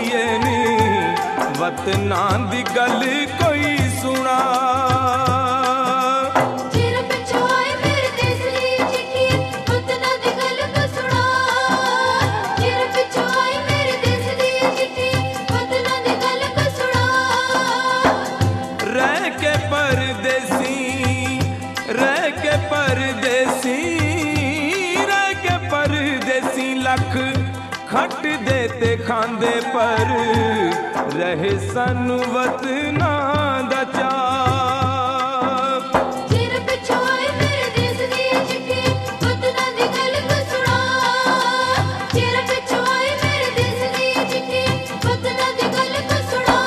चिट्ठिए नी वतना दी गल कोई सुना। लख खट देते खांदे पर रहे सानू वतना दा चाऽ। चिर पिछों आए मेरे देश दी चिट्ठी वतना दी गल को सुना। चिर पिछों आए मेरे देश दी चिट्ठी वतना दी गल को सुना।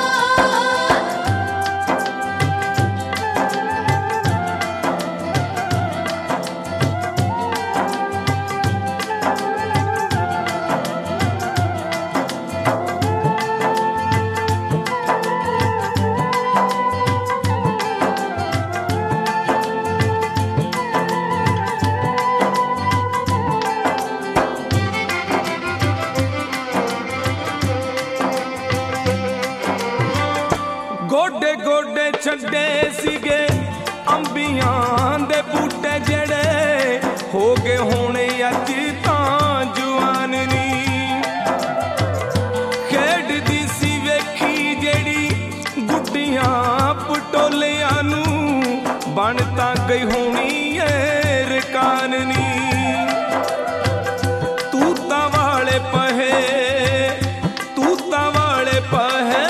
गोडे गोडे छड्डे सीगे अंबियां दे बूटे जड़े हो गए होने अज तां जवान नी। खेडदी सी वेखी जेड़ी गुड्डियां पटोलियां नू बन तां गई होनी ए रकान नी। तूतां वाले पहे तूतां वाले पहे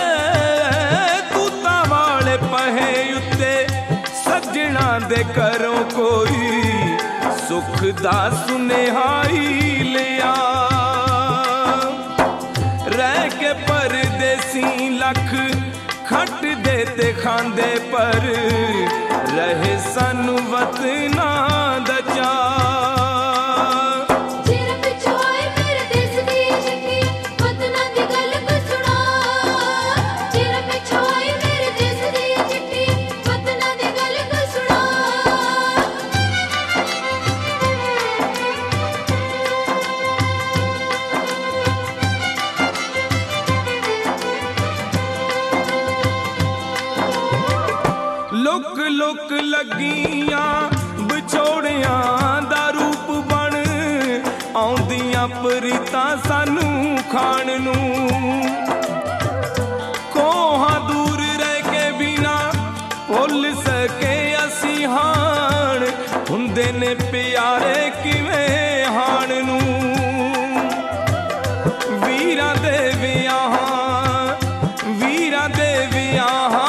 सजना दे करों कोई सुख दा सुनेहा ही लिया। रह के परदेसी लख खट देते खांदे पर रहे सानू वतना दा चाऽ। लुक लुक लगियां विछोड़ियां दा रूप बन आउंदियां प्रीतां सानू खाण नू। कोहां दूर रह के बिना भुल सके असी हाण हुंदे ने प्यारे किवें हाण नू। वीरां दे विआहां वीरां दे विआहां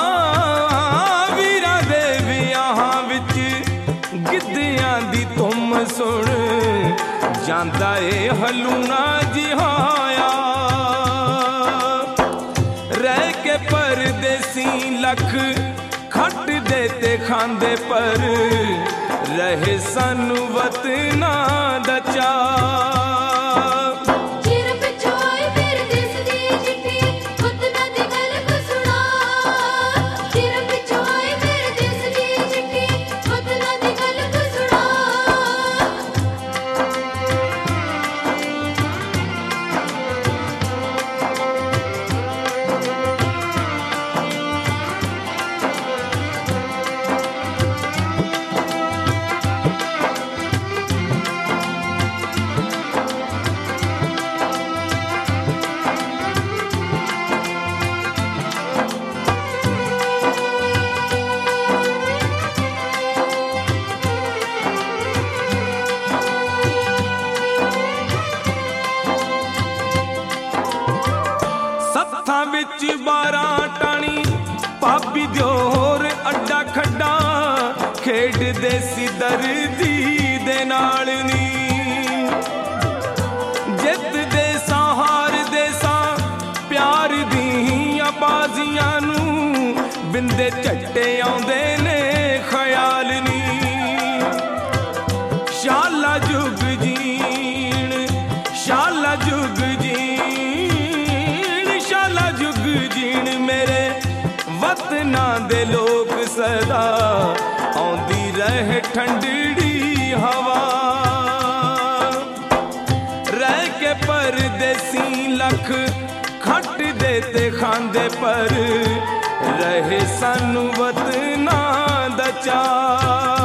गिद्धियां दी तुम सुन जांदा ए हलूना जिहाया। रह के परदेसी लख खट देते खांदे पर रहे सानू वतना दा चाऽ। विच 12 टाणी भाभी दियोर अड्डा खड्डा खेडदे सी दर्दी दे नाल नी। जित दे सा हार दे सा प्यार दियां बाजियां नू बिंदे झट्टे आउंदे ने ख्याल नी। शाला जुग जीण शाला जुग जीण मेरे वतना दे लोग सदा आउंदी रहे ठंडड़ी हवा। रह के परदेसी लख खट ਨੱਚਦੇ ਤੇ ਖਾਂਦੇ ਪਰ ਰਹੇ ਸਾਨੂੰ ਵਤਨਾਂ ਦਾ ਚਾਅ।